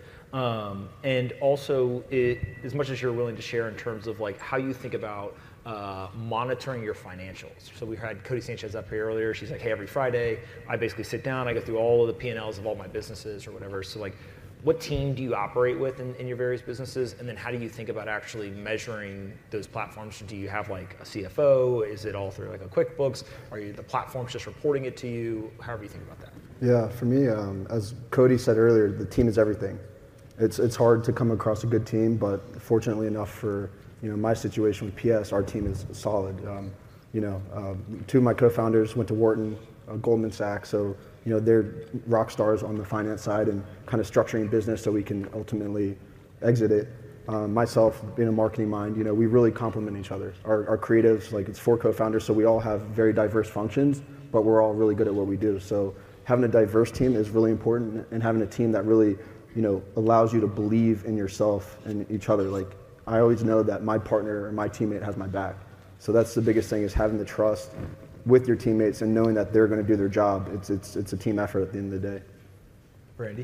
and also as much as you're willing to share in terms of like how you think about monitoring your financials. So we had Cody Sanchez up here earlier. She's like, hey, every Friday, I basically sit down, I go through all of the P&Ls of all my businesses or whatever. So like, what team do you operate with in your various businesses? And then how do you think about actually measuring those platforms? Do you have like a CFO? Is it all through like a QuickBooks? Are the platforms just reporting it to you? However you think about that. Yeah, for me, as Cody said earlier, the team is everything. It's hard to come across a good team, but fortunately enough for my situation with PS, our team is solid. Two of my co-founders went to Wharton, Goldman Sachs, so they're rock stars on the finance side and kind of structuring business so we can ultimately exit it. Myself, being a marketing mind, we really complement each other. Our creatives, like it's 4 co-founders, so we all have very diverse functions, but we're all really good at what we do. So having a diverse team is really important, and having a team that really, allows you to believe in yourself and each other. Like I always know that my partner or my teammate has my back. So that's the biggest thing, is having the trust with your teammates and knowing that they're going to do their job. It's a team effort at the end of the day. Brandy?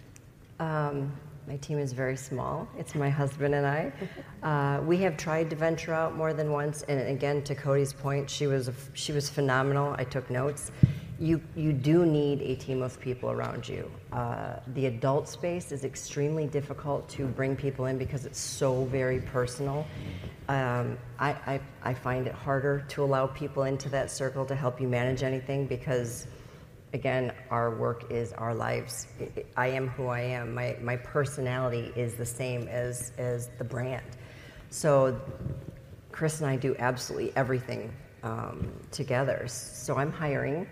My team is very small. It's my husband and I. We have tried to venture out more than once, and again, to Cody's point, she was phenomenal. I took notes. You do need a team of people around you. The adult space is extremely difficult to bring people in because it's so very personal. I find it harder to allow people into that circle to help you manage anything because, again, our work is our lives. I am who I am. My personality is the same as the brand. So Chris and I do absolutely everything together. So I'm hiring.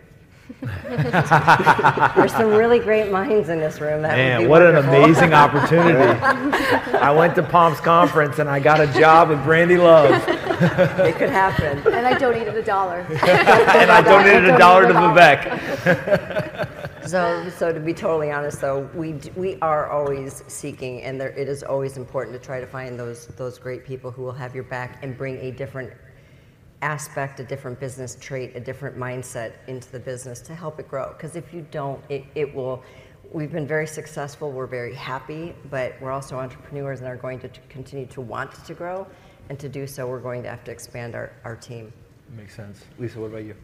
There's some really great minds in this room. Man, what an amazing opportunity. I went to Palms Conference and I got a job with Brandy Love. It could happen. And I donated $1. And I donated $1 to Vivek. So to be totally honest, though, we are always seeking, and it is always important to try to find those great people who will have your back and bring a different aspect, a different business trait, a different mindset into the business to help it grow. Because if you don't, it will. We've been very successful. We're very happy, but we're also entrepreneurs and are going to continue to want to grow. And to do so, we're going to have to expand our team. Makes sense. Lisa, what about you?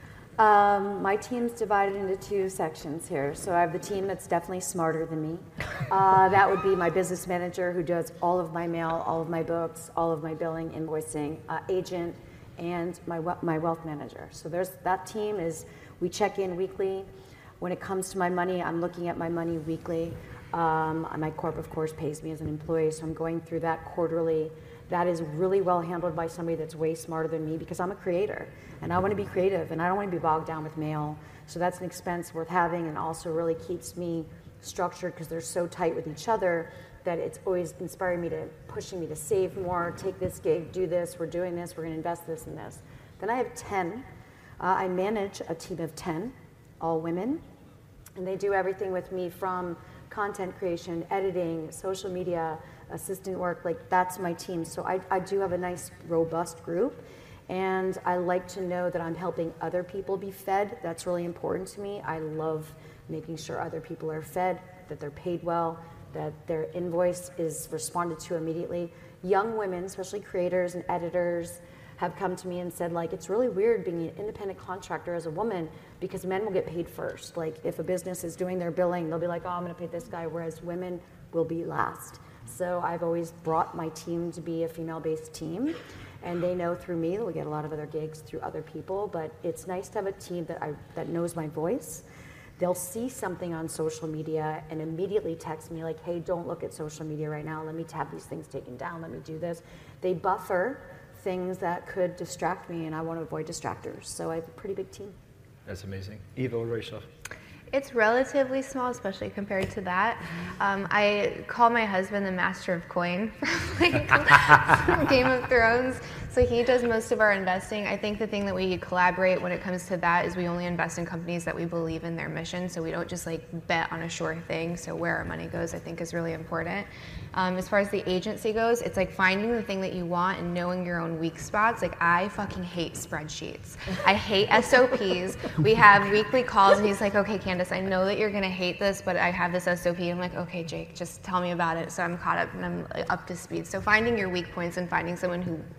My team's divided into 2 sections here. So I have the team that's definitely smarter than me. That would be my business manager, who does all of my mail, all of my books, all of my billing, invoicing, agent, and my wealth manager. So that team we check in weekly. When it comes to my money, I'm looking at my money weekly. My corp, of course, pays me as an employee, so I'm going through that quarterly. That is really well handled by somebody that's way smarter than me, because I'm a creator and I want to be creative and I don't want to be bogged down with mail. So that's an expense worth having, and also really keeps me structured because they're so tight with each other that it's always inspiring me pushing me to save more, take this gig, do this, we're doing this, we're going to invest this and this. Then I have 10. I manage a team of 10, all women, and they do everything with me from content creation, editing, social media, assistant work. Like, that's my team. So I do have a nice, robust group, and I like to know that I'm helping other people be fed. That's really important to me. I love making sure other people are fed, that they're paid well, that their invoice is responded to immediately. Young women, especially creators and editors, have come to me and said, like, it's really weird being an independent contractor as a woman because men will get paid first. Like, if a business is doing their billing, they'll be like, oh, I'm gonna pay this guy, whereas women will be last. So I've always brought my team to be a female-based team, and they know through me that we get a lot of other gigs through other people, but it's nice to have a team that knows my voice. They'll see something on social media and immediately text me like, hey, don't look at social media right now. Let me have these things taken down. Let me do this. They buffer things that could distract me, and I want to avoid distractors. So I have a pretty big team. That's amazing. Eva, what about yourself? It's relatively small, especially compared to that. I call my husband the master of coin from Game of Thrones. So he does most of our investing. I think the thing that we collaborate when it comes to that is we only invest in companies that we believe in their mission. So we don't just bet on a sure thing. So where our money goes, I think, is really important. As far as the agency goes, it's like finding the thing that you want and knowing your own weak spots. Like, I fucking hate spreadsheets. I hate SOPs. We have weekly calls and he's like, okay, Candace, I know that you're gonna hate this, but I have this SOP. I'm like, okay, Jake, just tell me about it. So I'm caught up and I'm up to speed. So finding your weak points and finding someone who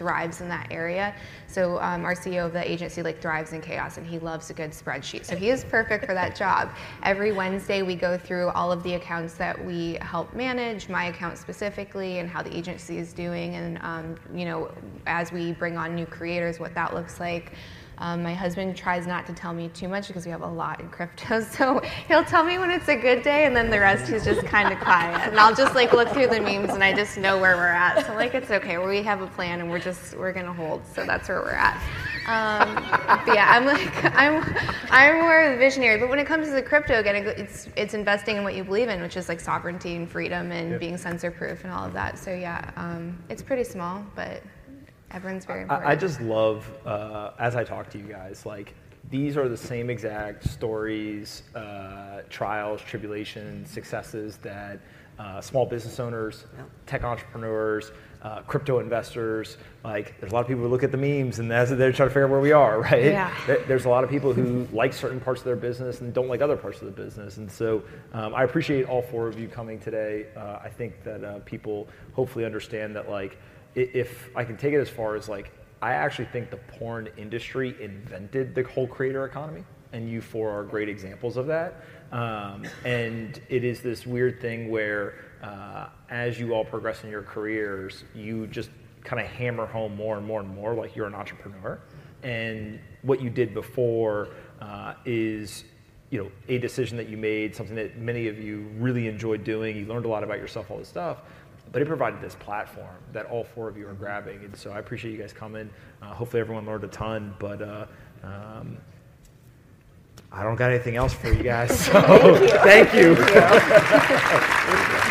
thrives in that area. So our CEO of the agency like thrives in chaos, and he loves a good spreadsheet. So he is perfect for that job. Every Wednesday we go through all of the accounts that we help manage, my account specifically, and how the agency is doing, and you know, as we bring on new creators, what that looks like. My husband tries not to tell me too much because we have a lot in crypto, so he'll tell me when it's a good day, and then the rest he's just kind of quiet. And I'll just like look through the memes, and I just know where we're at. So like, it's okay. We have a plan, and we're gonna hold. So that's where we're at. But yeah, I'm more visionary. But when it comes to the crypto, again, it's investing in what you believe in, which is like sovereignty and freedom and being censor-proof and all of that. So yeah, it's pretty small, but everyone's very important. I just love, as I talk to you guys, like these are the same exact stories, trials, tribulations, successes that small business owners, tech entrepreneurs, crypto investors, like there's a lot of people who look at the memes and as they're trying to figure out where we are, right? Yeah. There's a lot of people who like certain parts of their business and don't like other parts of the business. And so I appreciate all four of you coming today. I think that people hopefully understand that, like, if I can take it as far as like, I actually think the porn industry invented the whole creator economy, and you four are great examples of that. And it is this weird thing where as you all progress in your careers, you just kind of hammer home more and more and more like you're an entrepreneur. And what you did before is, you know, a decision that you made, something that many of you really enjoyed doing. You learned a lot about yourself, all this stuff. But it provided this platform that all four of you are grabbing. And so I appreciate you guys coming. Hopefully everyone learned a ton, but I don't got anything else for you guys. So thank you.